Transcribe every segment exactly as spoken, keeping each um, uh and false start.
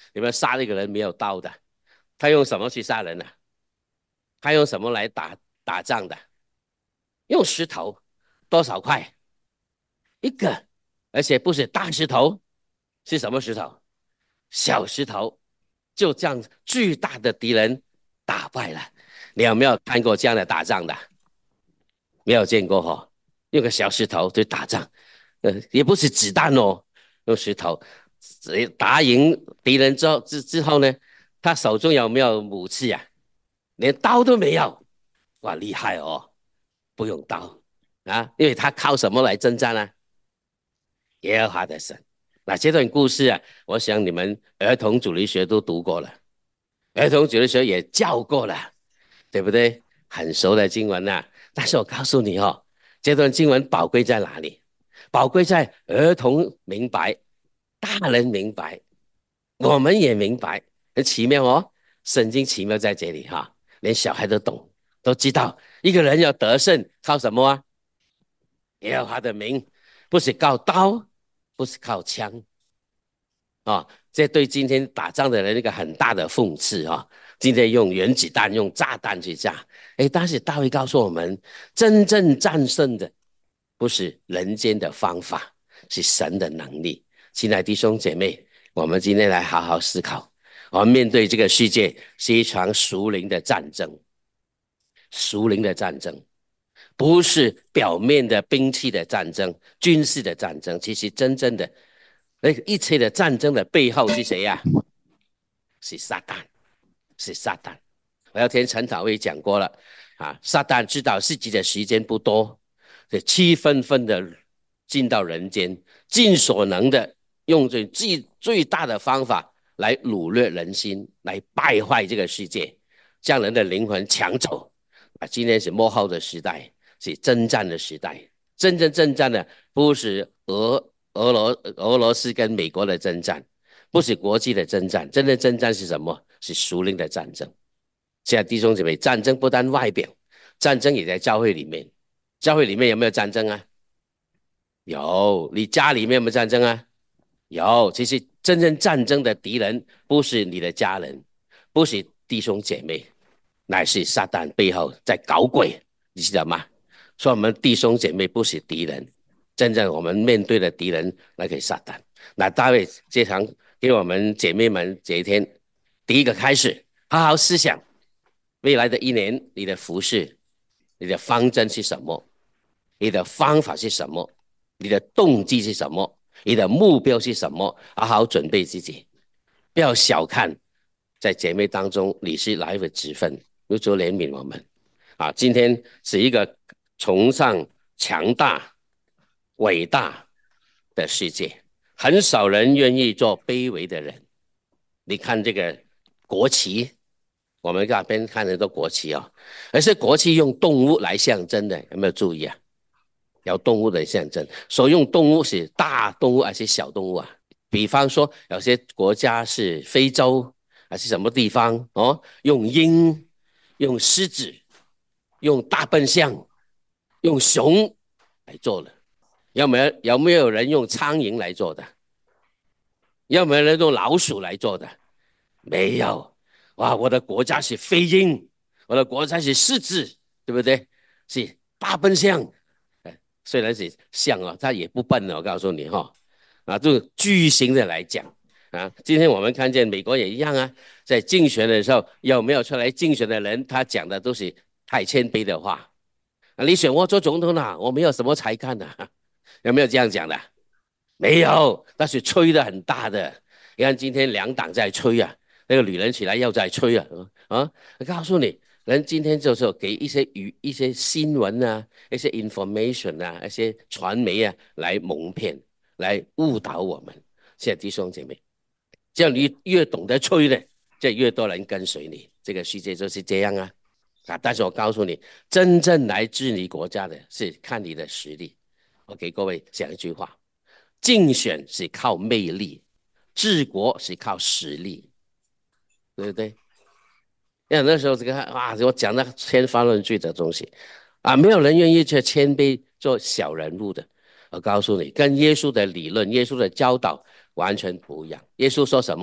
有没有杀了一个人没有刀的？他用什么去杀人呢、啊？他用什么来打打仗的？用石头，多少块？一个，而且不是大石头，是什么石头？小石头，就这样巨大的敌人打败了。你有没有看过这样的打仗的？没有见过哈、哦，用个小石头去打仗，呃，也不是子弹哦，用石头打赢敌人之后之之后呢，他手中有没有武器啊？连刀都没有，哇，厉害哦，不用刀啊，因为他靠什么来征战呢、啊？耶和华的神。那这段故事啊，我想你们儿童主力学都读过了，儿童主力学也教过了，对不对？很熟的经文呐、啊。但是我告诉你哦，这段经文宝贵在哪里？宝贵在儿童明白，大人明白，我们也明白，很奇妙哦。圣经奇妙在这里哈，连小孩都懂，都知道一个人要得胜靠什么啊？耶和华的名，不是靠刀，不是靠枪啊、哦。这对今天打仗的人一个很大的讽刺啊、哦！今天用原子弹、用炸弹去炸，哎，但是大卫告诉我们，真正战胜的不是人间的方法，是神的能力。亲爱的弟兄姐妹，我们今天来好好思考，我们面对这个世界是一场属灵的战争，属灵的战争。不是表面的兵器的战争、军事的战争，其实真正的那一切的战争的背后是谁呀、啊？是撒旦，是撒旦。我要听陈导会讲过了啊，撒旦知道自己的时间不多，就气愤愤的进到人间，尽所能的用最最最大的方法来掳掠人心，来败坏这个世界，将人的灵魂抢走。啊，今天是末后的时代，是征战的时代。真正征战的不是俄俄罗俄罗斯跟美国的征战，不是国际的征战，真正征战是什么？是属灵的战争。现在弟兄姐妹，战争不但外表，战争也在教会里面。教会里面有没有战争啊？有。你家里面有没有战争啊？有。其实真正战争的敌人不是你的家人，不是弟兄姐妹，乃是撒旦背后在搞鬼，你知道吗？所以我们弟兄姐妹不是敌人，真正我们面对的敌人那个撒旦。那大卫这场给我们姐妹们这一天第一个开始，好好思想未来的一年你的服饰，你的方针是什么？你的方法是什么？你的动机是什么？你的目标是什么？好好准备自己，不要小看在姐妹当中你是哪一个职分，求主怜悯我们啊！今天是一个崇尚强大、伟大的世界，很少人愿意做卑微的人。你看这个国旗，我们那边看很多国旗哦，而是国旗用动物来象征的，有没有注意啊？有动物的象征，所用动物是大动物还是小动物啊？比方说，有些国家是非洲还是什么地方哦，用鹰、用狮子、用大笨象、用熊来做的。有没有有没有人用苍蝇来做的？有没有人用老鼠来做的？没有。哇，我的国家是飞鹰，我的国家是狮子，对不对？是大笨象。虽然是象哦，它也不笨的，我告诉你哈、哦，啊，就巨型的来讲啊，今天我们看见美国也一样啊，在竞选的时候有没有出来竞选的人，他讲的都是太谦卑的话啊，你选我做总统啊，我没有什么才干的、啊，有没有这样讲的？没有，但是吹的很大的。你看今天两党在吹啊，那个女人起来又在吹啊，啊，我告诉你，人今天就是给一些语、一些新闻啊、一些 information 啊、一些传媒啊来蒙骗、来误导我们。现在弟兄姐妹，这样你越懂得吹呢，就越多人跟随你。这个世界就是这样啊。啊！但是我告诉你，真正来治理国家的是看你的实力。我给各位讲一句话。竞选是靠魅力，治国是靠实力，对不对？因为那时候这个哇，我讲那千番论据的东西啊，没有人愿意去谦卑做小人物的。我告诉你，跟耶稣的理论、耶稣的教导完全不一样。耶稣说什么？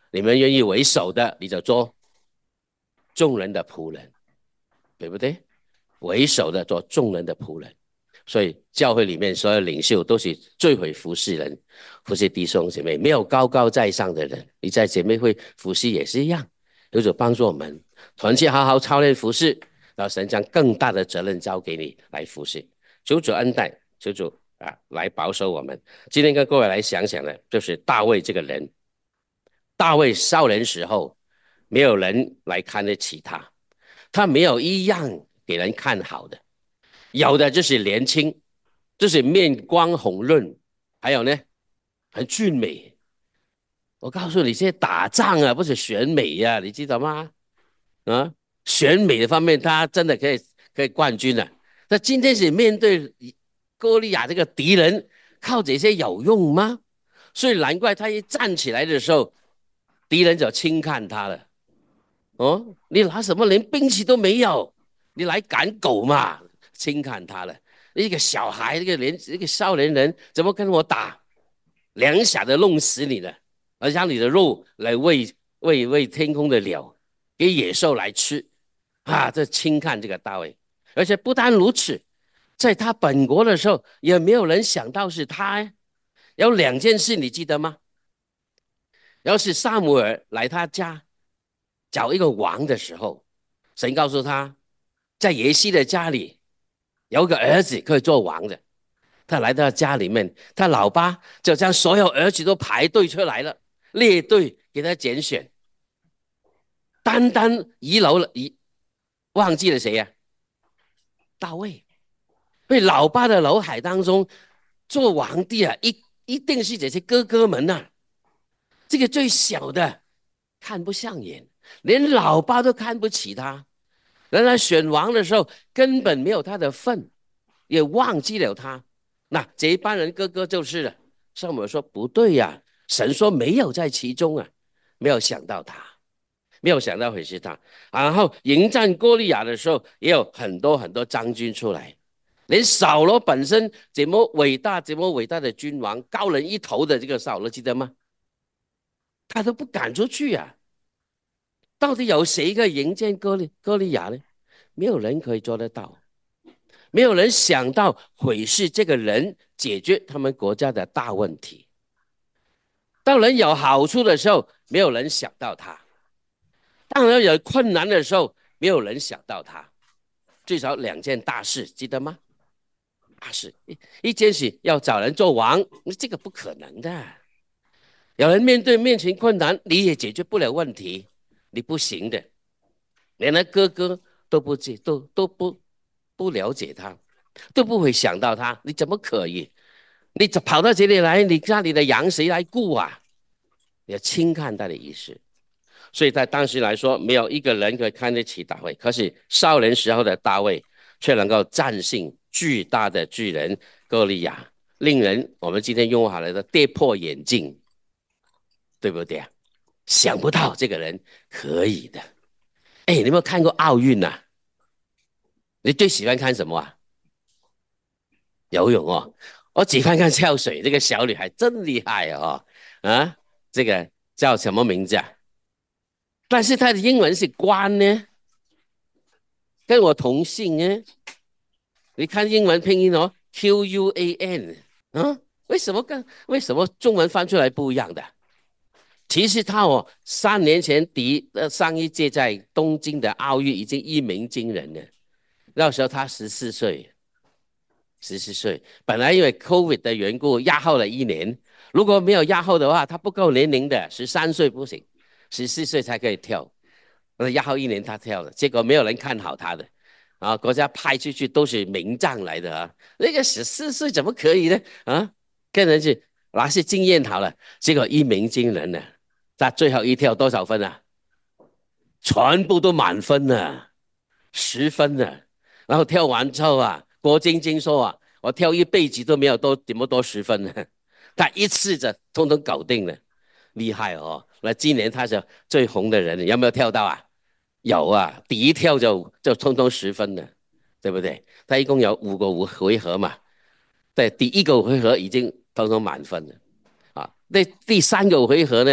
你们愿意为首的，你就做众人的仆人，对不对？为首的做众人的仆人。所以教会里面所有领袖都是最会服侍人，服侍弟兄姐妹，没有高高在上的人。你在姐妹会服侍也是一样，有主帮助我们团结，好好操练服侍，然后神将更大的责任交给你来服侍。求主恩待，求主啊来保守我们。今天跟各位来想想呢，就是大卫这个人，大卫少年时候没有人来看得起他，他没有一样给人看好的。有的就是年轻，就是面光红润，还有呢，很俊美。我告诉你，现在打仗啊，不是选美呀、啊，你知道吗？啊，选美的方面，他真的可以可以冠军了、啊。那今天是面对歌利亚这个敌人，靠这些有用吗？所以难怪他一站起来的时候，敌人就轻看他了。哦，你拿什么连兵器都没有，你来赶狗嘛？轻看他了。一个小孩，一个年一个少年人，怎么跟我打？两下就弄死你了，而让你的肉来喂喂喂天空的鸟，给野兽来吃啊！这轻看这个大卫，而且不单如此，在他本国的时候，也没有人想到是他。有两件事你记得吗？要是撒母耳来他家找一个王的时候，神告诉他，在耶西的家里有个儿子可以做王的。他来到家里面，他老爸就将所有儿子都排队出来了，列队给他拣选。单单遗漏了遗忘记了谁呀、啊？大卫。被老爸的脑海当中，做皇帝啊，一一定是这些哥哥们呐、啊。这个最小的看不上眼，连老爸都看不起他。原来选王的时候根本没有他的份，也忘记了他。那这一帮人哥哥就是了。撒母耳说不对呀、啊，神说没有在其中啊，没有想到他，没有想到会是他。然后迎战歌利亚的时候，也有很多很多将军出来，连扫罗本身怎么伟大、怎么伟大的君王，高人一头的这个扫罗，记得吗？他都不敢出去啊。到底有谁可以迎战歌利歌利亚呢？没有人可以做得到。没有人想到会是这个人解决他们国家的大问题。当人有好处的时候，没有人想到他；当人有困难的时候，没有人想到他。最少两件大事，记得吗？大事，一件事要找人做王，这个不可能的。有人面对面前困难，你也解决不了问题，你不行的。连他哥哥都不知，都都不不了解他。都不会想到他，你怎么可以？你跑到这里来，你家里的羊谁来顾啊？你要轻看他的意思。所以在当时来说，没有一个人可以看得起大卫。可是少年时候的大卫却能够战胜巨大的巨人歌利亚，令人我们今天用好了的跌破眼镜，对不对啊？想不到这个人可以的。哎，你有没有看过奥运啊？你最喜欢看什么啊？游泳哦，我只看看跳水，这个小女孩真厉害哦，啊，这个叫什么名字啊？但是她的英文是关呢，跟我同姓呢。你看英文拼音哦，Q U A N， 啊，为什么跟为什么中文翻出来不一样的？其实她哦，三年前第呃上一届在东京的奥运已经一鸣惊人了，那时候她十四岁。十四岁，本来因为 COVID 的缘故压后了一年，如果没有压后的话，他不够年龄的，十三岁不行，十四岁才可以跳。那压后一年他跳了，结果没有人看好他的，啊，国家派出去都是名将来的啊，那个十四岁怎么可以呢？啊，跟人去拿些经验好了，结果一鸣惊人了，他最后一跳多少分啊？全部都满分了，十分了。然后跳完之后啊，郭晶晶说啊，我跳一辈子都没有多这么多十分呢，他一次就通通搞定了，厉害哦！那今年他是最红的人，有没有跳到啊？有啊，第一跳就就通通十分了，对不对？他一共有五个五回合嘛，对，第一个回合已经通通满分了啊，那第三个回合呢，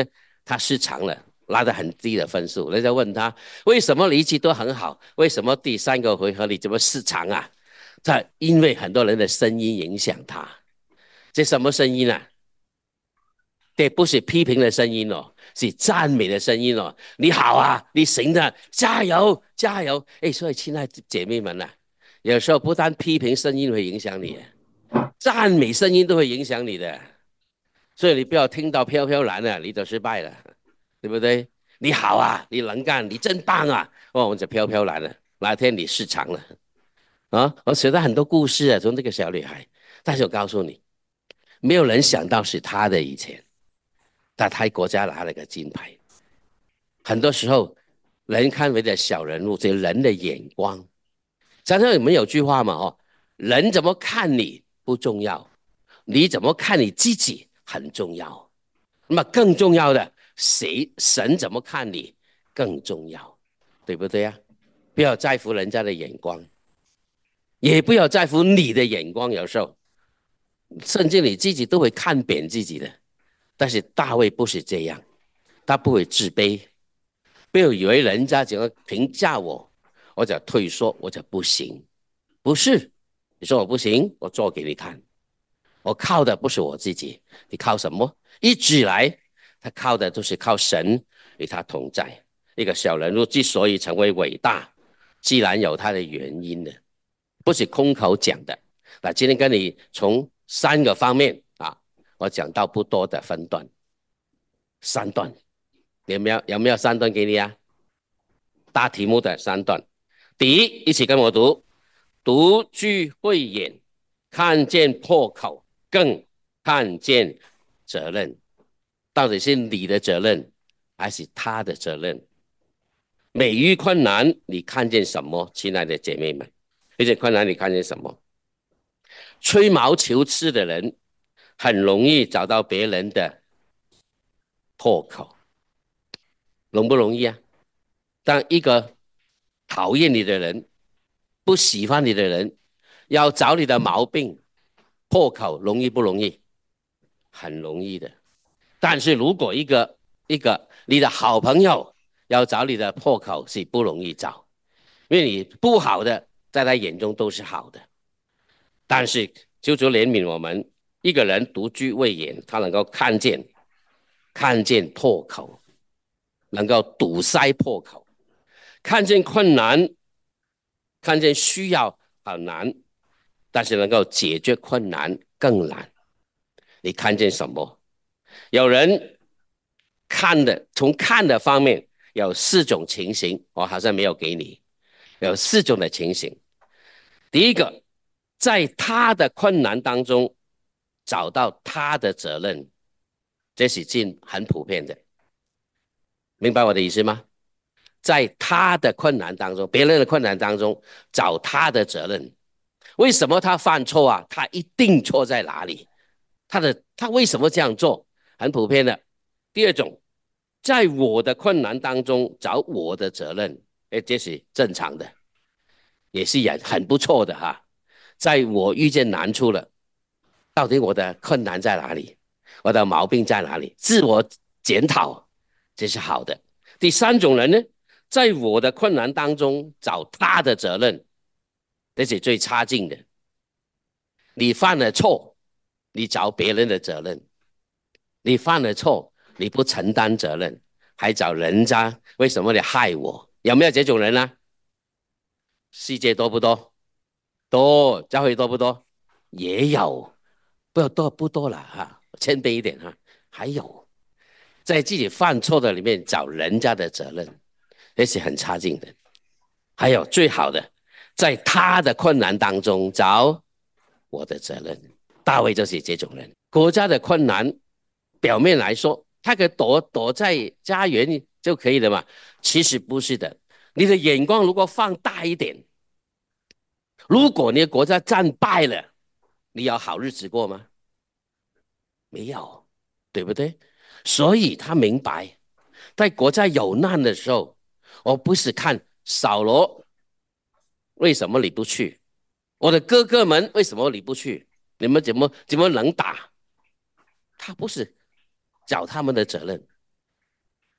他失常了，拉得很低的分数。人家问他为什么离奇都很好，为什么第三个回合你怎么失常啊？他因为很多人的声音影响他。这什么声音啊？这不是批评的声音哦，是赞美的声音哦。你好啊，你行的，加油加油！哎，所以亲爱的姐妹们呐、啊，有时候不但批评声音会影响你，赞美声音都会影响你的。所以你不要听到飘飘然了，你就失败了，对不对？你好啊，你能干，你真棒啊！哦，我就飘飘然了，哪天你失常了啊？我学到很多故事啊，从这个小女孩，但是我告诉你，没有人想到是她的以前。但他国家拿了个金牌。很多时候，人看为的小人物，这人的眼光。常常有没有句话嘛？哦，人怎么看你不重要，你怎么看你自己很重要。那么更重要的，谁神怎么看你更重要，对不对呀？不要在乎人家的眼光，也不要在乎你的眼光。有时候，甚至你自己都会看扁自己的。但是大卫不是这样，他不会自卑。不要以为人家怎样评价我，我就退缩，我就不行。不是，你说我不行，我做给你看。我靠的不是我自己，你靠什么？一直以来，他靠的都是靠神与他同在。一个小人物之所以成为伟大，既然有他的原因的，不是空口讲的。那今天跟你从三个方面啊，我讲到不多的分段，三段，有没有有没有三段给你啊？大题目的三段。第一，一起跟我读：独具慧眼，看见破口，更看见责任。到底是你的责任，还是他的责任？每遇困难，你看见什么，亲爱的姐妹们？遇见困难，你看见什么？吹毛求疵的人，很容易找到别人的破口，容不容易啊？当一个讨厌你的人、不喜欢你的人要找你的毛病、破口，容易不容易？很容易的。但是如果一个一个你的好朋友要找你的破口，是不容易找，因为你不好的在他眼中都是好的。但是求主怜悯我们，一个人独具慧眼，他能够看见看见破口，能够堵塞破口，看见困难，看见需要很难，但是能够解决困难更难。你看见什么？有人看的，从看的方面有四种情形，我好像没有给你，有四种的情形。第一个，在他的困难当中找到他的责任，这是近很普遍的，明白我的意思吗？在他的困难当中，别人的困难当中找他的责任。为什么他犯错啊？他一定错在哪里？他的他为什么这样做？很普遍的。第二种，在我的困难当中找我的责任，哎，这是正常的，也是很很不错的哈。在我遇见难处了，到底我的困难在哪里？我的毛病在哪里？自我检讨，这是好的。第三种人呢，在我的困难当中找他的责任，这是最差劲的。你犯了错，你找别人的责任；你犯了错，你不承担责任，还找人家为什么你害我？有没有这种人呢？世界多不多？多，教会多不多？也有，不要多不多了哈，谦卑一点哈。还有，在自己犯错的里面找人家的责任，这是很差劲的。还有最好的，在他的困难当中找我的责任。大卫就是这种人。国家的困难，表面来说，他可以躲躲在家园就可以了嘛？其实不是的。你的眼光如果放大一点，如果你的国家战败了，你有好日子过吗？没有，对不对？所以他明白，在国家有难的时候，我不是看扫罗为什么你不去，我的哥哥们为什么你不去？你们怎么怎么能打？他不是找他们的责任，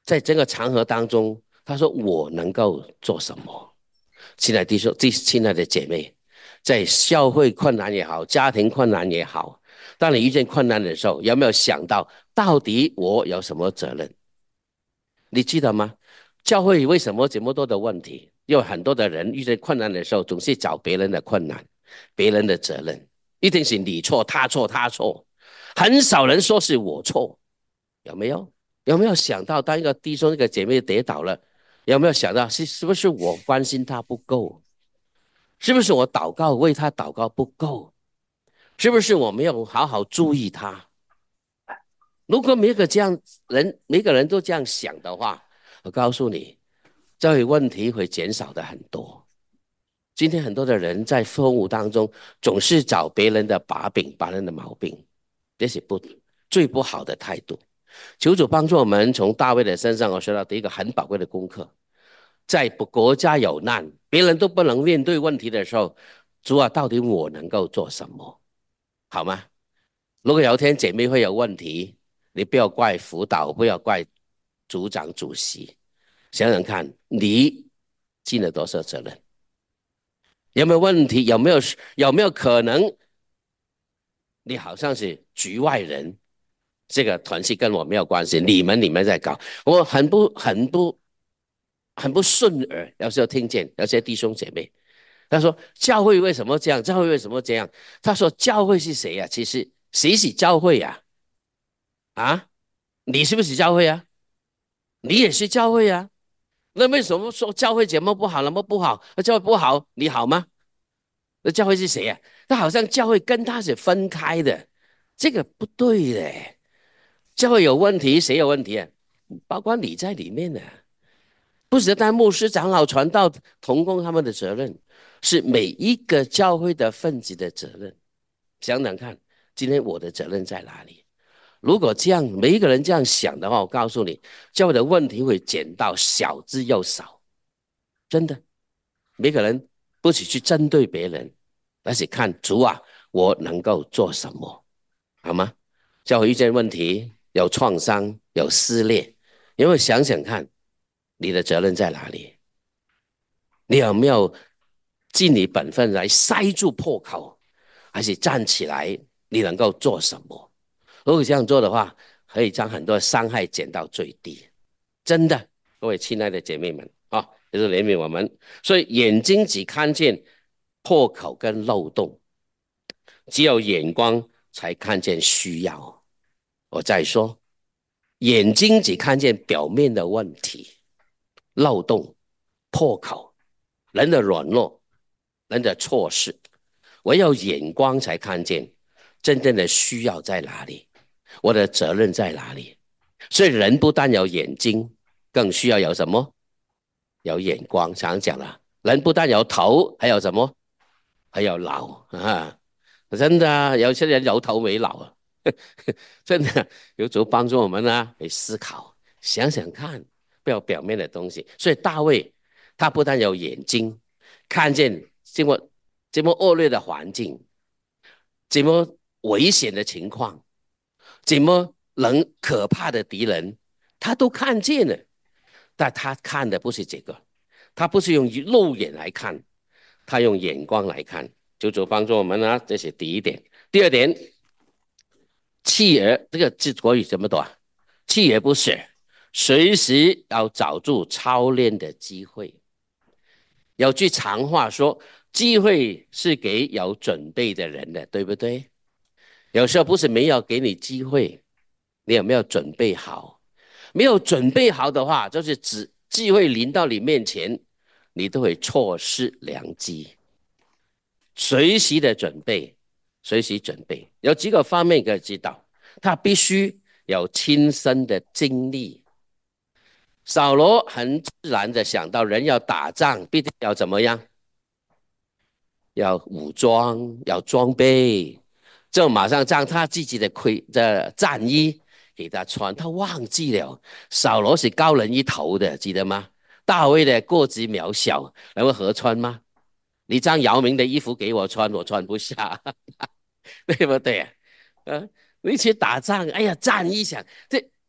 在这个场合当中，他说我能够做什么？亲爱的弟兄，亲爱的姐妹，在教会困难也好，家庭困难也好，当你遇见困难的时候，有没有想到到底我有什么责任？你记得吗？教会为什么这么多的问题？因为很多的人遇见困难的时候，总是找别人的困难、别人的责任，一定是你错、他错、他错，很少人说是我错，有没有？有没有想到，当一个弟兄、一个姐妹跌倒了，有没有想到是是不是我关心他不够？是不是我祷告为他祷告不够？是不是我没有好好注意他？如果每个这样人，每个人都这样想的话，我告诉你，教会问题会减少的很多。今天很多的人在服务当中，总是找别人的把柄、别人的毛病，这是不最不好的态度。求主帮助我们，从大卫的身上，我学到第一个很宝贵的功课：在国家有难，别人都不能面对问题的时候，主啊，到底我能够做什么？好吗？如果有一天姐妹会有问题，你不要怪辅导，不要怪组长、主席，想想看，你尽了多少责任？有没有问题？有没有有没有可能，你好像是局外人？这个团系跟我没有关系，你们你们在搞，我很不很不很不顺耳。有时候听见有些弟兄姐妹，他说教会为什么这样？教会为什么这样？他说教会是谁呀、啊？其实谁是教会呀、啊？啊，你是不是教会啊？你也是教会啊？那为什么说教会节目不好，那么不好？那教会不好，你好吗？那教会是谁呀、啊？他好像教会跟他是分开的，这个不对的。教会有问题，谁有问题啊？包括你在里面呢、啊，不是单牧师、长老、传道、同工他们的责任，是每一个教会的分子的责任。想想看，今天我的责任在哪里？如果这样，每一个人这样想的话，我告诉你，教会的问题会减到少之又少。真的，每个人不许去针对别人，而是看主啊，我能够做什么，好吗？教会遇见问题，有创伤，有撕裂，有没有想想看，你的责任在哪里？你有没有尽你本分来塞住破口，还是站起来？你能够做什么？如果这样做的话，可以将很多伤害减到最低。真的，各位亲爱的姐妹们啊，就是怜悯我们。所以眼睛只看见破口跟漏洞，只有眼光才看见需要。我再说，眼睛只看见表面的问题、漏洞、破口，人的软弱、人的错事，唯有眼光才看见真正的需要在哪里，我的责任在哪里。所以人不但有眼睛，更需要有什么？有眼光。常讲了，人不但有头，还有什么？还有脑啊！真的啊，有些人有头没脑啊。真的有主帮助我们呢，去思考，想想看，不要表面的东西。所以大卫他不但有眼睛，看见这么这么恶劣的环境，这么危险的情况，怎么能可怕的敌人，他都看见了。但他看的不是这个，他不是用肉眼来看，他用眼光来看。求主帮助我们啊，这是第一点。第二点，弃而这个字国语怎么读啊？弃而不舍，随时要找住操练的机会。有句常话说，机会是给有准备的人的，对不对？有时候不是没有给你机会，你有没有准备好？没有准备好的话，就是只机会临到你面前，你都会错失良机。随时的准备，随时准备，有几个方面可以知道，他必须有亲身的经历。扫罗很自然的想到，人要打仗，必定要怎么样？要武装，要装备，就马上将他自己的盔的战衣给他穿。他忘记了，扫罗是高人一头的，记得吗？大卫的个子渺小，能够合穿吗？你将姚明的衣服给我穿，我穿不下，对不对啊？呃，你去打仗，哎呀，战衣想这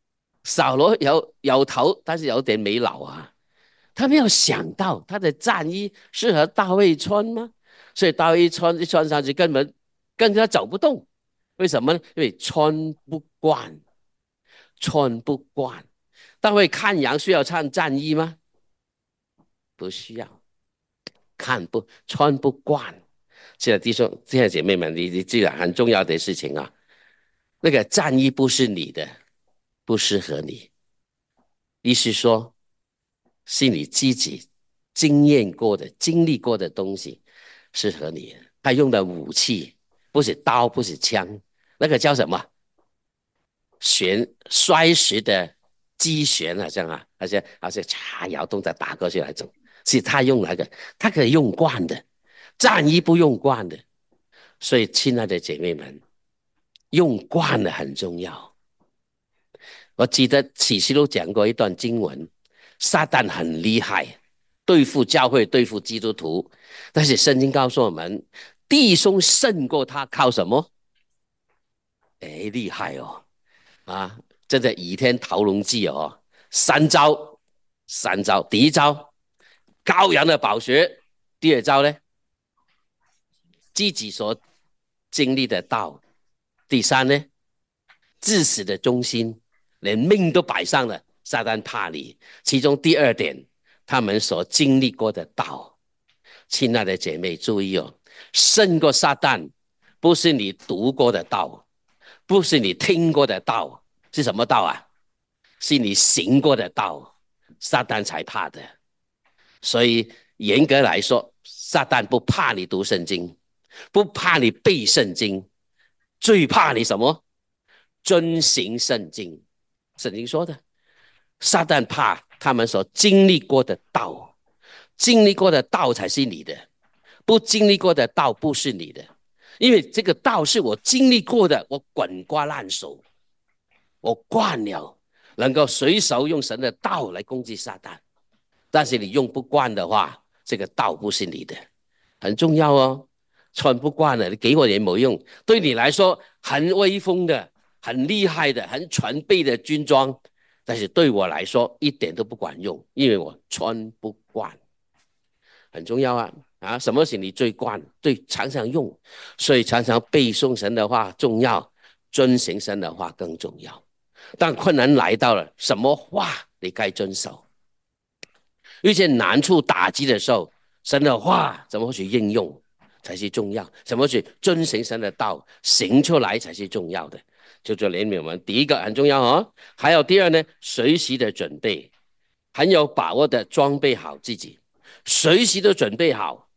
扫罗有有头，但是有点没脑啊。他没有想到他的战衣适合大卫穿吗？所以大卫一穿一穿上去，根本跟他走不动。为什么呢？因为穿不惯，穿不惯。大卫看羊需要穿战衣吗？不需要，看不穿不惯。现在弟兄、现在姐妹们，你你记得很重要的事情啊，那个战衣不是你的，不适合你。意思说，是你自己经验过的、经历过的东西适合你。他用的武器不是刀，不是枪，那个叫什么？旋摔石的击旋，好像啊，好像好像嚓摇动的打过去那种。是他用那个，他可以用惯的，战衣不用惯的。所以，亲爱的姐妹们，用惯了很重要。我记得启示录讲过一段经文，撒旦很厉害，对付教会，对付基督徒，但是圣经告诉我们，弟兄胜过他，靠什么？哎，厉害哦！啊，真的倚天屠龙记哦，三招，三招，第一招，羔羊的宝血；第二招呢，自己所经历的道；第三呢，至死的忠心，连命都摆上了，撒旦怕你。其中第二点，他们所经历过的道。亲爱的姐妹，注意哦，胜过撒旦，不是你读过的道，不是你听过的道，是什么道啊？是你行过的道，撒旦才怕的。所以严格来说，撒旦不怕你读圣经，不怕你背圣经，最怕你什么？遵行圣经。圣经说的，撒旦怕他们所经历过的道，经历过的道才是你的，不经历过的道不是你的。因为这个道是我经历过的，我滚瓜烂熟，我惯了，能够随手用神的道来攻击撒旦。但是你用不惯的话，这个道不是你的，很重要哦。穿不惯了，你给我也没用。对你来说很威风的、很厉害的、很全备的军装，但是对我来说一点都不管用，因为我穿不惯。很重要啊！啊，什么是你最惯、最常常用？所以常常背诵神的话重要，遵行神的话更重要。但困难来到了，什么话你该遵守？遇见难处打击的时候，神的话怎么去应用才是重要？怎么去遵行神的道，行出来才是重要的。就做怜悯我们，第一个很重要哦。还有第二呢，随时的准备，很有把握的装备好自己，随时都准备好。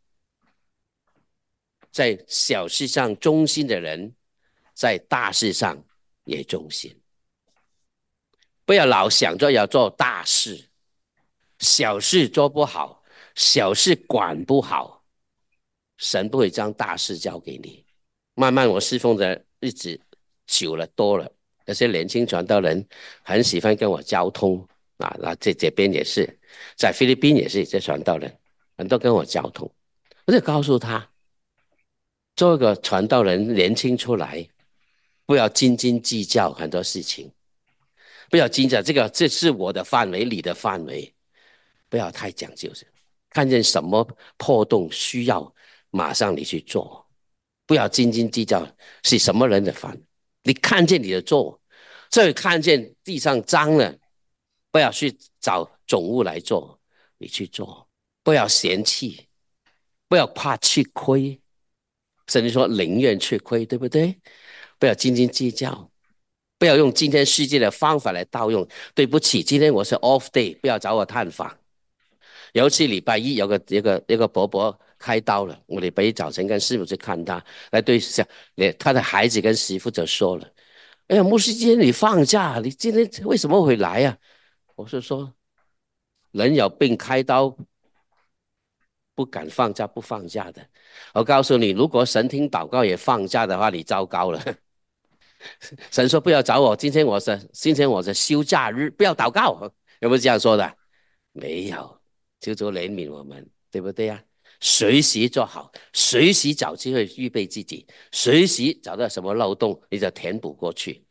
在小事上忠心的人，在大事上也忠心。不要老想着要做大事，小事做不好，小事管不好，神不会将大事交给你。慢慢我侍奉的日子久了多了，有些年轻传道人很喜欢跟我交通啊，那这这边也是，在菲律宾也是这传道人，很多跟我交通，我就告诉他，做一个传道人，年轻出来，不要斤斤计较很多事情，不要斤斤这个这是我的范围，你的范围，不要太讲究。看见什么破洞需要，马上你去做，不要斤斤计较是什么人的范。你看见你的做，这看见地上脏了，不要去找总务来做，你去做，不要嫌弃，不要怕吃亏。甚至说宁愿吃亏，对不对？不要斤斤计较，不要用今天世界的方法来盗用。对不起，今天我是 off day， 不要找我探访。有一次礼拜一有个一个一个伯伯开刀了，我礼拜一早晨跟师傅去看他，来对下他的孩子跟媳妇就说了：“哎呀，牧师，今天你放假，你今天为什么会来啊？”我是说，人有病开刀，不敢放假不放假的。我告诉你，如果神听祷告也放假的话，你糟糕了。神说不要找我，今天我是今天我是休假日，不要祷告，有没有这样说的？没有，求主怜悯我们，对不对呀、啊？随时做好，随时找机会预备自己，随时找到什么漏洞你就填补过去，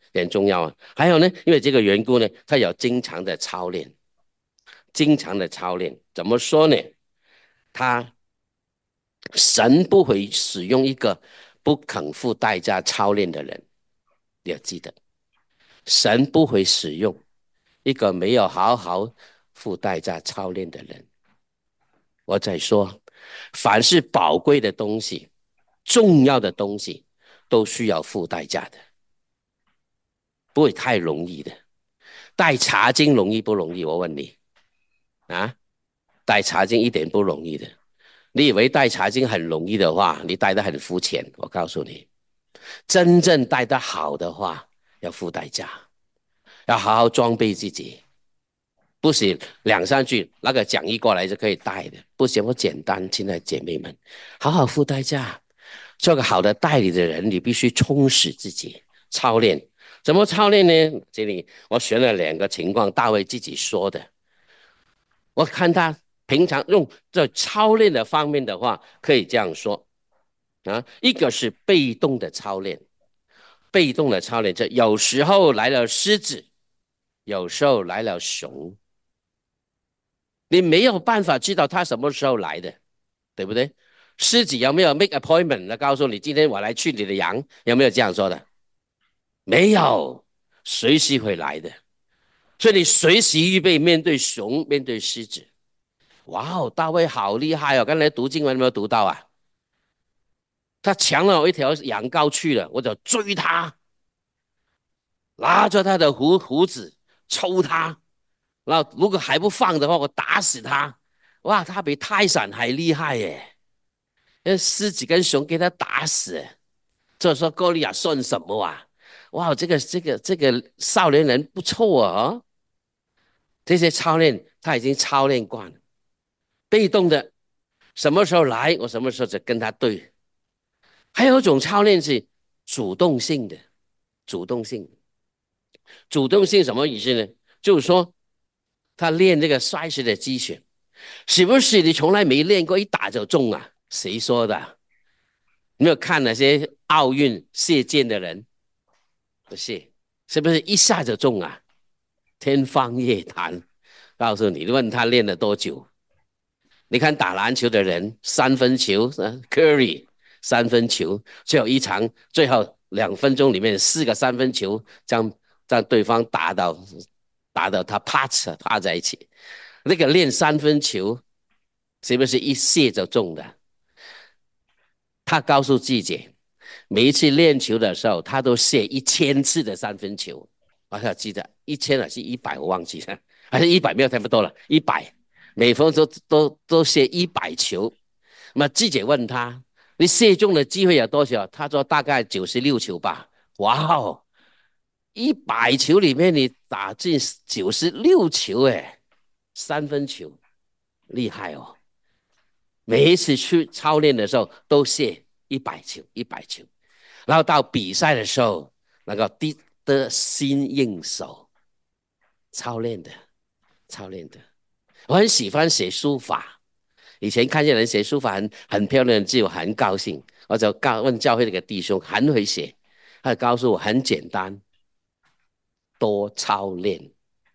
很重要啊。还有呢，因为这个缘故呢，他有经常的操练，经常的操练。怎么说呢？他神不会使用一个不肯付代价操练的人，你要记得，神不会使用一个没有好好付代价操练的人。我再说，凡是宝贵的东西、重要的东西，都需要付代价的，不会太容易的。带茶经容易不容易？我问你啊，带茶经一点不容易的。你以为带茶经很容易的话，你带的很肤浅。我告诉你，真正带的好的话，要付代价，要好好装备自己。不是两三句那个讲义过来就可以带的，不行，我简单。亲爱的姐妹们，好好付代价，做个好的代理的人，你必须充实自己，操练。怎么操练呢？这里我选了两个情况，大卫自己说的。我看他平常用这操练的方面的话，可以这样说啊，一个是被动的操练，被动的操练，这有时候来了狮子，有时候来了熊。你没有办法知道他什么时候来的，对不对？狮子有没有 make appointment 来告诉你今天我来去你的羊？有没有这样说的？没有，随时会来的。所以你随时预备面对熊，面对狮子。哇哦，大卫好厉害哦！刚才读经文有没有读到啊？他抢了我一条羊羔去了，我就追他，拉着他的胡胡子抽他，然后如果还不放的话，我打死他。哇，他比泰山还厉害耶！那狮子跟熊给他打死，这说哥利亚算什么啊？哇，这个这个这个少年人不错啊！这些操练他已经操练惯了，被动的，什么时候来我什么时候就跟他对。还有一种操练是主动性的，主动性，主动性什么意思呢？就是说他练这个摔石的基选，是不是你从来没练过，一打就中啊？谁说的？你有看那些奥运射箭的人？不是，是不是一下就中啊？天方夜谭。告诉你，问他练了多久？你看打篮球的人，三分球，Curry 三分球，最后一场最后两分钟里面四个三分球，将让对方打到打到他趴着趴在一起。那个练三分球，是不是一射就中的？他告诉记者，每一次练球的时候，他都射一千次的三分球。我要记得一千还是一百，我忘记了，还是一百没有差不多了，一百，每分都都都射一百球。那么记者问他，你射中的机会有多少？他说大概九十六球吧。哇哦，一百球里面你打进九十六球，哎，三分球，厉害哦！每一次去操练的时候都射一百球，一百球，然后到比赛的时候能够得心应手，操练的，操练的。我很喜欢写书法，以前看见人写书法很很漂亮的字，我很高兴。我就告问教会那个弟兄，很会写，他告诉我很简单，多操练，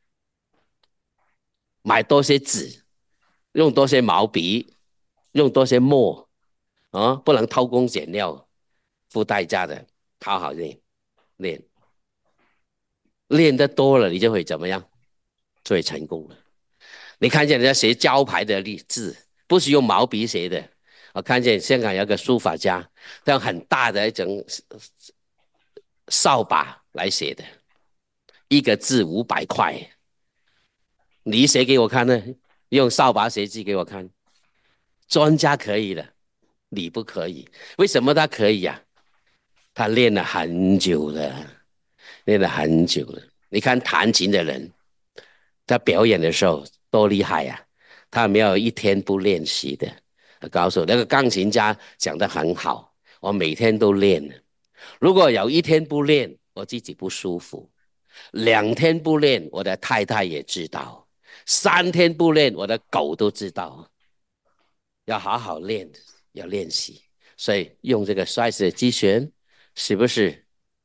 买多些纸，用多些毛笔，用多些墨啊，不能偷工减料，付代价的，好好练练，练得多了，你就会怎么样？就会成功了。你看见人家写招牌的字，不是用毛笔写的。我看见香港有个书法家，用很大的一种扫把来写的，一个字五百块。你写给我看呢？用扫把写字给我看。专家可以的，你不可以。为什么他可以呀、啊？他练了很久了，练了很久了。你看弹琴的人，他表演的时候多厉害呀、啊！他没有一天不练习的。我告诉那个钢琴家讲得很好，我每天都练。如果有一天不练，我自己不舒服；两天不练，我的太太也知道；三天不练，我的狗都知道。要好好练，要练习。所以用这个摔石的机旋，是不是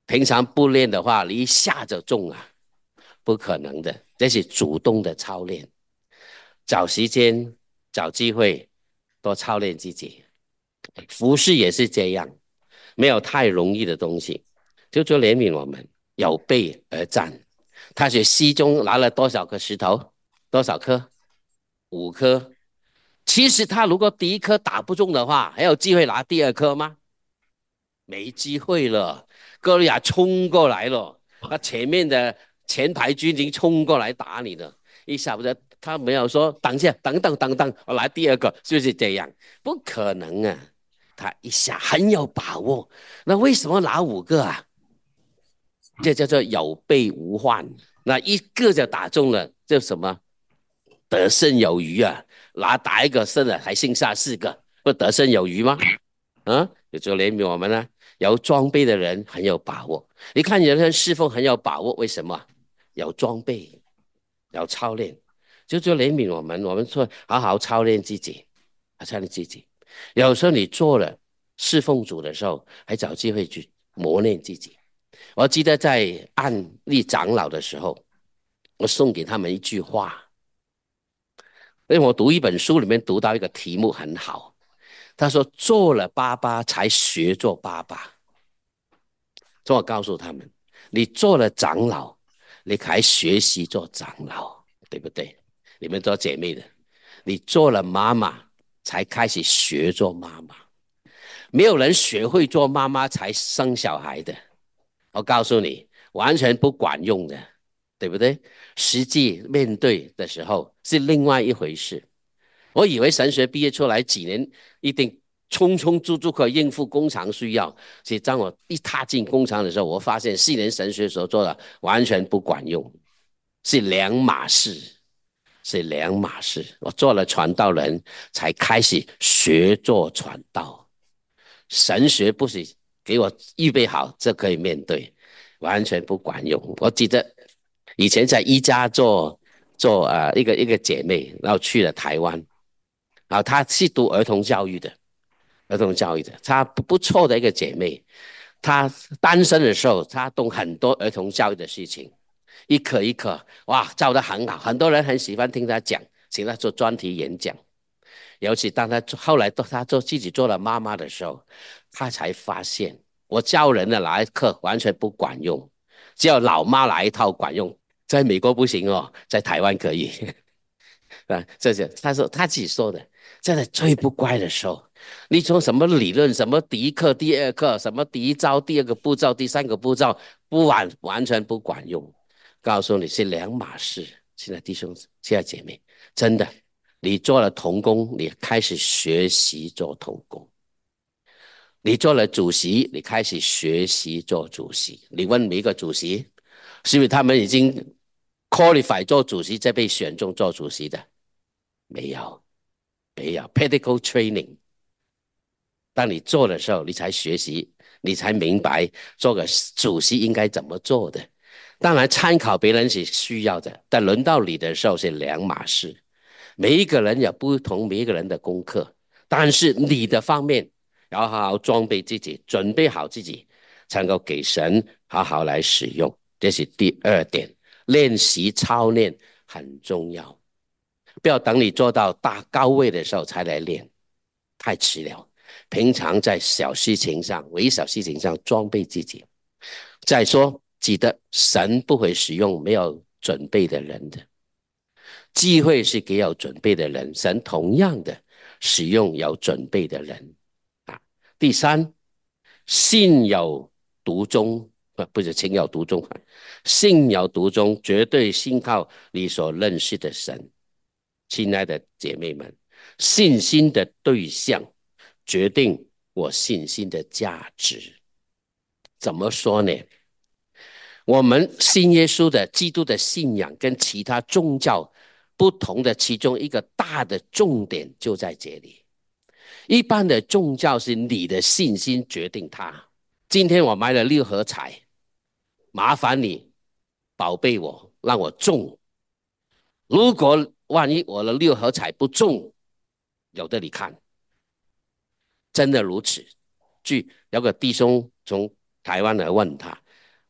平常不练的话，你一下就中啊，不可能的。这是主动的操练，找时间、找机会，多操练自己。服饰也是这样，没有太容易的东西。就就怜悯我们，有备而战。他学西中拿了多少颗石头？多少颗？五颗。其实他如果第一颗打不中的话，还有机会拿第二颗吗？没机会了。哥利亚冲过来了，他前面的前排军已经冲过来打你了。一下不是他没有说等下，等等等等，我来第二个，就是这样，不可能啊！他一下很有把握，那为什么拿五个啊？这叫做有备无患。那一个就打中了，就什么得胜有余啊？拿打一个胜了，还剩下四个，不得胜有余吗？啊，有就怜悯我们呢。有装备的人很有把握。你看有人侍奉很有把握，为什么？有装备，有操练，就就怜悯我们。我们说好好操练自己，操练自己。有时候你做了侍奉主的时候，还找机会去磨练自己。我记得在案例长老的时候，我送给他们一句话，因为我读一本书里面读到一个题目很好，他说做了爸爸才学做爸爸。所以我告诉他们，你做了长老，你还学习做长老，对不对？你们做姐妹的，你做了妈妈，才开始学做妈妈。没有人学会做妈妈才生小孩的，我告诉你，完全不管用的，对不对？实际面对的时候是另外一回事。我以为神学毕业出来几年，一定充充足足可以应付工厂需要。其实当我一踏进工厂的时候，我发现四年神学所做的完全不管用，是两码事，是两码事。我做了传道人，才开始学做传道。神学不是给我预备好，这可以面对，完全不管用。我记得以前在一家做做呃一个一个姐妹，然后去了台湾，然后她是读儿童教育的，儿童教育的，她不不错的一个姐妹。她单身的时候，她懂很多儿童教育的事情，一课一课，哇，教得很好，很多人很喜欢听她讲，请她做专题演讲。尤其当她后来她做自己做了妈妈的时候，她才发现我教人的哪一课完全不管用，只有老妈来一套管用，在美国不行哦，在台湾可以。啊，这是他说他自己说的，真的最不乖的时候，你从什么理论，什么第一课、第二课，什么第一招、第二个步骤、第三个步骤，不完完全不管用。告诉你是两码事。现在弟兄、现在姐妹，真的，你做了童工，你开始学习做童工；你做了主席，你开始学习做主席。你问每一个主席，是不是他们已经 qualify 做主席，再被选中做主席的？没有，没有 pedigree training。当你做的时候，你才学习，你才明白做个主席应该怎么做的。当然，参考别人是需要的，但轮到你的时候是两码事。每一个人有不同，每一个人的功课，但是你的方面要好好装备自己，准备好自己，才能够给神好好来使用。这是第二点，练习操练很重要。不要等你做到大高位的时候才来练，太迟了。平常在小事情上、微小事情上装备自己。再说，记得神不会使用没有准备的人的，机会是给有准备的人，神同样的使用有准备的人。啊，第三，信有独钟，不是情有独钟，信有独钟，绝对信靠你所认识的神。亲爱的姐妹们，信心的对象决定我信心的价值。怎么说呢？我们信耶稣的基督的信仰跟其他宗教不同的其中一个大的重点就在这里。一般的宗教是你的信心决定它。今天我买了六合彩，麻烦你宝贝我，让我中。如果万一我的六合彩不中，有的你看，真的如此。据有个弟兄从台湾来问他，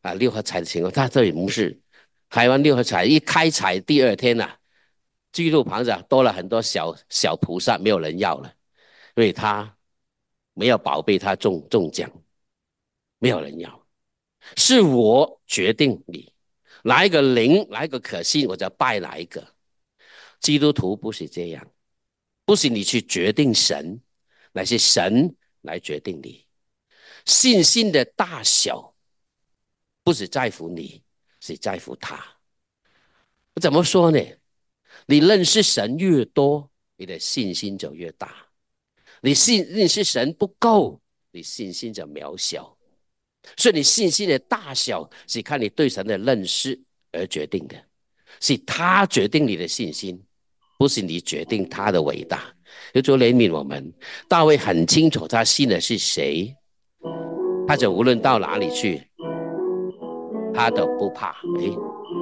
啊六合彩的情况，他这里不是台湾六合彩一开彩第二天啊，记录旁上多了很多小小菩萨，没有人要了，因为他没有宝贝，他中中奖，没有人要，是我决定你哪一个灵，哪一个可信，我就拜哪一个。基督徒不是这样，不是你去决定神，乃是神来决定你。信心的大小不是在乎你，是在乎他。怎么说呢？你认识神越多，你的信心就越大。你信认识神不够，你信心就渺小。所以你信心的大小是看你对神的认识而决定的，是他决定你的信心，不是你决定他的伟大。就主怜悯我们，大卫很清楚他信的是谁，他就无论到哪里去，他都不怕。诶，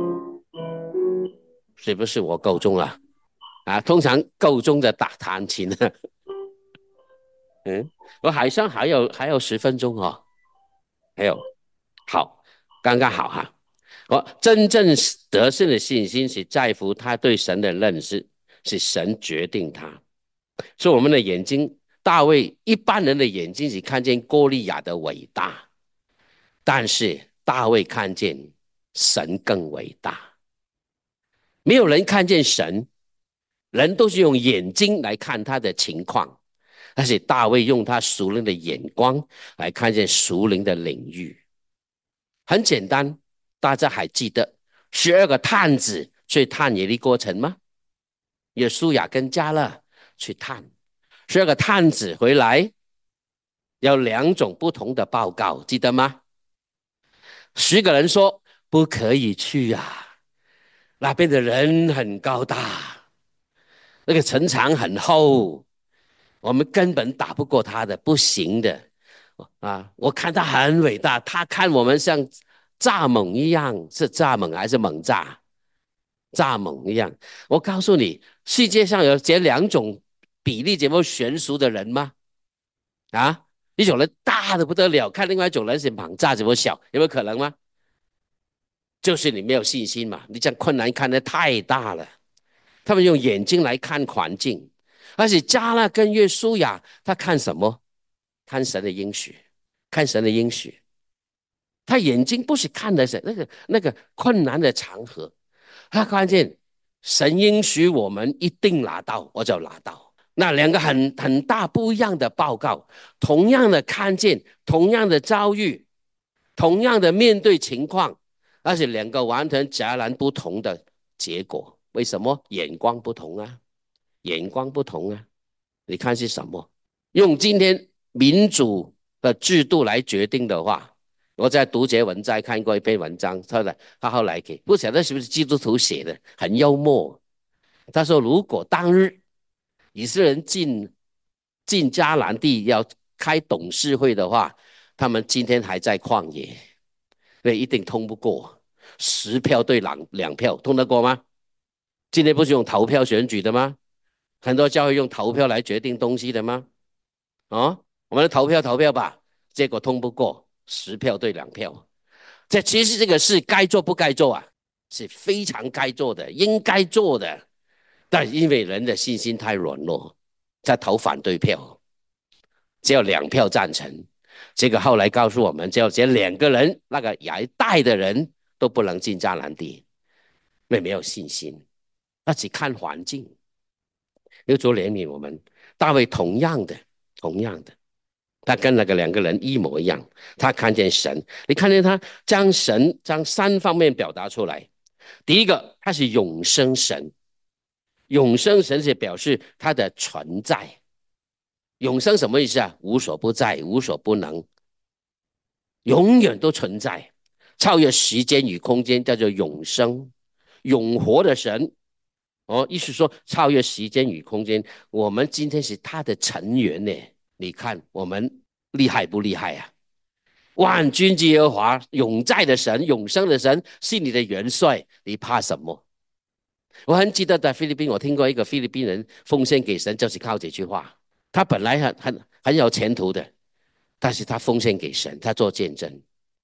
是不是我够钟了？啊，通常够钟的打弹琴呢。嗯，我好像还有还有十分钟哦，还有，好，刚刚好哈。我真正得胜的信心是在乎他对神的认识，是神决定他。所以我们的眼睛，大卫一般人的眼睛只看见歌利亚的伟大，但是大卫看见神更伟大。没有人看见神，人都是用眼睛来看他的情况，但是大卫用他属灵的眼光来看见属灵的领域。很简单，大家还记得十二个探子去探耶利哥城吗？约书亚跟迦勒去探，十二个探子回来有两种不同的报告，记得吗？十个人说不可以去啊，那边的人很高大，那个城墙很厚，我们根本打不过他的，不行的啊！我看他很伟大，他看我们像蚱蜢一样，是蚱蜢还是猛蚱？蚱蜢一样。我告诉你，世界上有这两种比例这么悬殊的人吗？啊，一种人大的不得了，看另外一种人是猛蚱这么小，有没有可能吗？就是你没有信心嘛，你将困难看得太大了。他们用眼睛来看环境，而且迦勒跟约书亚，他看什么？看神的应许，看神的应许。他眼睛不是看的是那个那个困难的场合，他看见神应许我们一定拿到，我就拿到。那两个很很大不一样的报告，同样的看见，同样的遭遇，同样的面对情况，而且两个完全截然不同的结果。为什么？眼光不同啊，眼光不同啊。你看是什么？用今天民主的制度来决定的话，我在读节文摘看过一篇文章，他的他后来给不晓得是不是基督徒写的，很幽默。他说，如果当日以色列人进进迦南地要开董事会的话，他们今天还在旷野，对，一定通不过。十票对两两票，通得过吗？今天不是用投票选举的吗？很多教会用投票来决定东西的吗？哦，我们投票投票吧，结果通不过，十票对两票。这其实这个是该做不该做啊，是非常该做的，应该做的。但因为人的信心太软弱，在投反对票，只有两票赞成。结果后来告诉我们，只有这两个人，那个亚带的人都不能进迦南地，因为没有信心。那只看环境。有主怜悯我们，大卫同样的，同样的，他跟那个两个人一模一样。他看见神，你看见他将神将三方面表达出来。第一个，他是永生神，永生神是表示他的存在。永生什么意思啊？无所不在，无所不能，永远都存在，超越时间与空间，叫做永生，永活的神。哦，意思说超越时间与空间，我们今天是他的成员呢。你看我们厉害不厉害啊？万军之耶和华，永在的神，永生的神，是你的元帅，你怕什么？我很记得在菲律宾，我听过一个菲律宾人奉献给神，就是靠这句话。他本来很很很有前途的，但是他奉献给神，他做见证。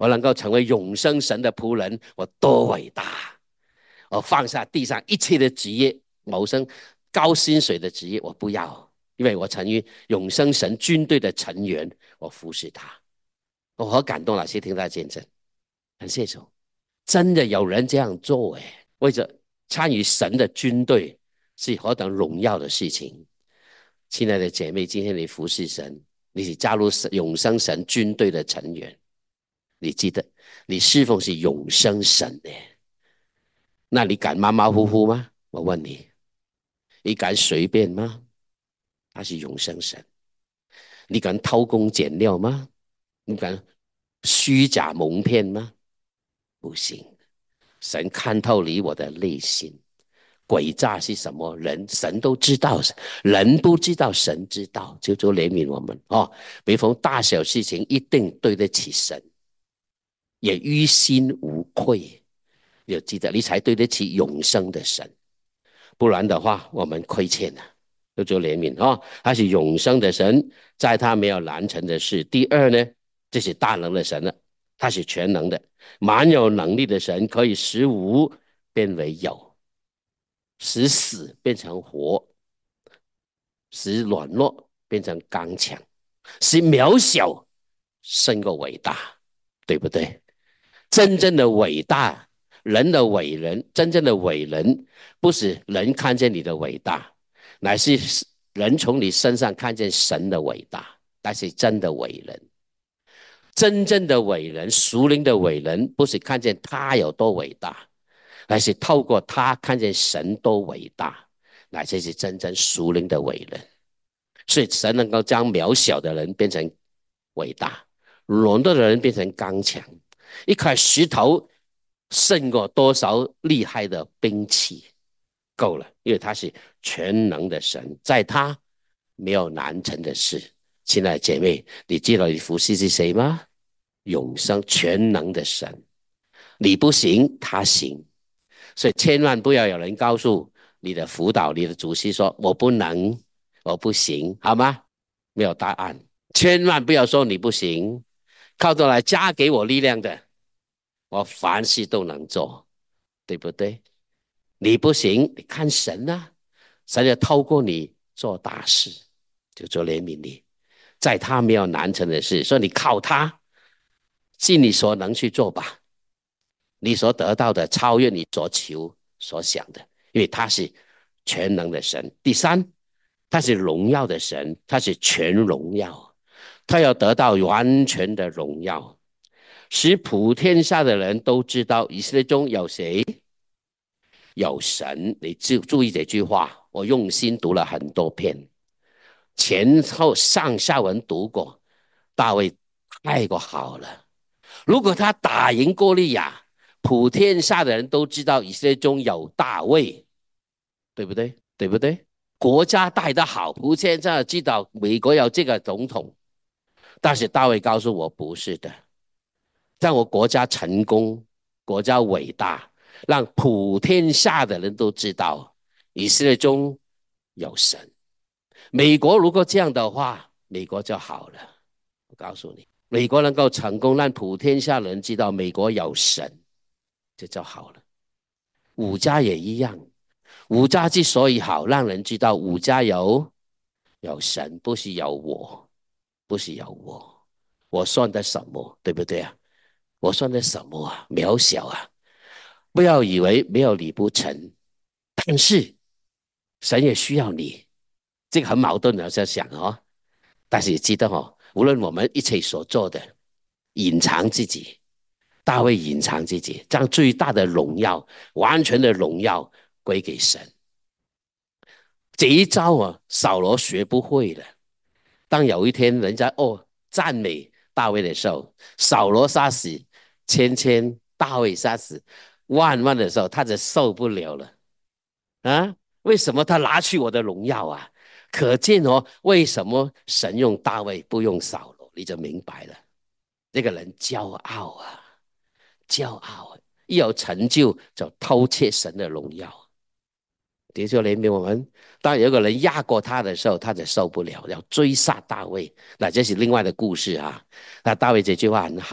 我能够成为永生神的仆人，我多伟大！我放下地上一切的职业，谋生高薪水的职业我不要，因为我成为永生神军队的成员，我服侍他。我好感动，老师听他见证，很谢主，真的有人这样做哎，为着参与神的军队是何等荣耀的事情。亲爱的姐妹，今天你服侍神，你是加入永生神军队的成员，你记得你侍奉是永生神的，那你敢马马虎虎吗？我问你，你敢随便吗？他是永生神。你敢偷工减料吗？你敢虚假蒙骗吗？不行，神看透你我的内心。诡诈是什么？人神都知道，人不知道，神知道，求主怜悯我们哦。每逢大小事情，一定对得起神，也于心无愧。要记得，你才对得起永生的神，不然的话，我们亏欠了。求主怜悯哦，他是永生的神，在他没有难成的事。第二呢，这是大能的神了，他是全能的，蛮有能力的神，可以使无变为有，使死变成活，使软弱变成刚强，使渺小胜过伟大，对不对？真正的伟大，人的伟人，真正的伟人，不是人看见你的伟大，乃是人从你身上看见神的伟大，那是真的伟人。真正的伟人，属灵的伟人，不是看见他有多伟大，乃是透过他看见神多伟大，乃这是真正属灵的伟人。所以神能够将渺小的人变成伟大，软弱的人变成刚强。一块石头胜过多少厉害的兵器，够了，因为他是全能的神，在他没有难成的事。亲爱的姐妹，你知道你服侍是谁吗？永生全能的神，你不行，他行。所以千万不要有人告诉你的辅导、你的主席说我不能，我不行，好吗？没有答案。千万不要说你不行，靠着来加给我力量的，我凡事都能做，对不对？你不行，你看神啊，神要透过你做大事，就做怜悯你，在他没有难成的事，所以你靠他，尽你所能去做吧。你所得到的超越你所求所想的，因为他是全能的神。第三，他是荣耀的神，他是全荣耀，他要得到完全的荣耀，使普天下的人都知道以色列中有谁？有神。你注意这句话，我用心读了很多遍，前后上下文读过。大卫太过好了，如果他打赢歌利亚，普天下的人都知道以色列中有大卫，对不对？对不对？国家带得好，普天下知道美国有这个总统，但是大卫告诉我不是的，让我国家成功，国家伟大，让普天下的人都知道以色列中有神。美国如果这样的话，美国就好了。我告诉你，美国能够成功，让普天下人知道美国有神，这就好了。五家也一样，五家之所以好，让人知道五家有有神，不是有我，不是有我，我算得什么，对不对啊？我算得什么啊？渺小啊！不要以为没有你不成，但是神也需要你，这个很矛盾的，要想哦。但是也记得哦，无论我们一切所做的，隐藏自己，大卫隐藏自己，将最大的荣耀、完全的荣耀归给神。这一招啊，扫罗学不会了。当有一天人家哦赞美大卫的时候，扫罗杀死千千，大卫杀死万万的时候，他就受不了了啊！为什么他拿去我的荣耀啊？可见哦，为什么神用大卫不用扫罗，你就明白了。这个人骄傲啊，骄傲啊，一有成就就偷窃神的荣耀。弟兄怜悯我们，当有个人压过他的时候，他就受不了，要追杀大卫。那这是另外的故事啊。那大卫这句话很好，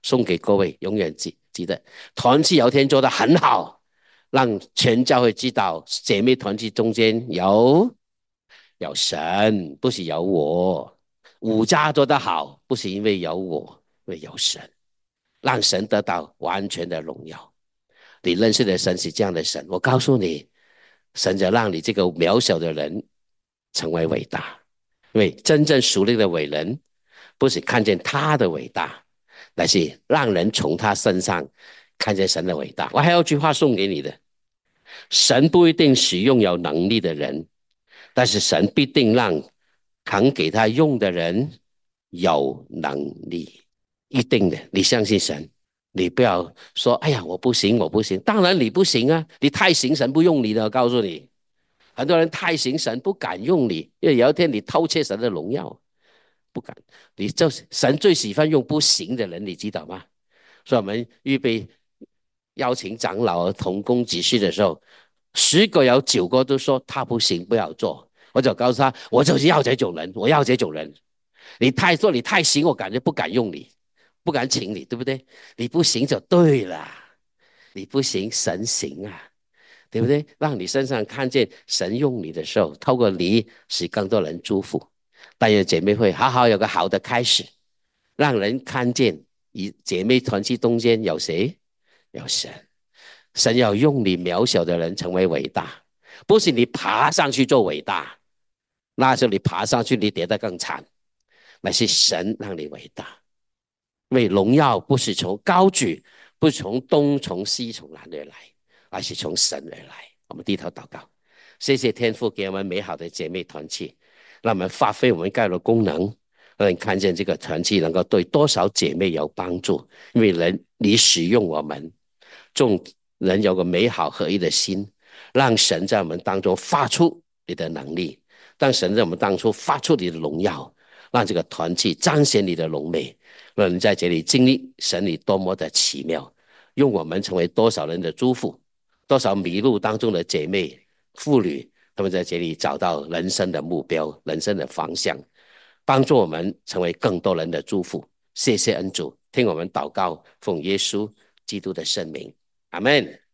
送给各位，永远记记得团契有天做得很好，让全教会知道姐妹团契中间有有神，不是有我。五家做得好，不是因为有我，因为有神，让神得到完全的荣耀。你认识的神是这样的神，我告诉你，神就让你这个渺小的人成为伟大。因为真正属灵的伟人，不是看见他的伟大，乃是让人从他身上看见神的伟大。我还有一句话送给你的：神不一定使用有能力的人，但是神必定让肯给他用的人有能力，一定的。你相信神，你不要说哎呀我不行我不行，当然你不行啊，你太行神不用你的，我告诉你，很多人太行神不敢用你，因为有一天你偷窃神的荣耀，不敢。你就是神最喜欢用不行的人，你知道吗？所以我们预备邀请长老同工执事的时候，十个有九个都说他不行，不要做。我就告诉他，我就是要这种人，我要这种人。你太做，你太行，我感觉不敢用你，不敢请你，对不对？你不行就对了，你不行，神行啊，对不对？让你身上看见神用你的时候，透过你使更多人祝福。但愿姐妹会好好有个好的开始，让人看见以姐妹团契中间有谁？有神。神要用你渺小的人成为伟大，不是你爬上去做伟大，那时候你爬上去你跌得更惨，那是神让你伟大。因为荣耀不是从高举，不是从东从西从南而来，而是从神而来。我们低头祷告，谢谢天父给我们美好的姐妹团契，让我们发挥我们该有的功能，让你看见这个团契能够对多少姐妹有帮助。因为人你使用我们，众人有个美好合一的心，让神在我们当中发出你的能力，让神在我们当中发出你的荣耀，让这个团契彰显你的荣美，让人在这里经历神你多么的奇妙，用我们成为多少人的祝福，多少迷路当中的姐妹妇女，他们在这里找到人生的目标，人生的方向，帮助我们成为更多人的祝福。谢谢恩主，听我们祷告，奉耶稣基督的圣名，阿们。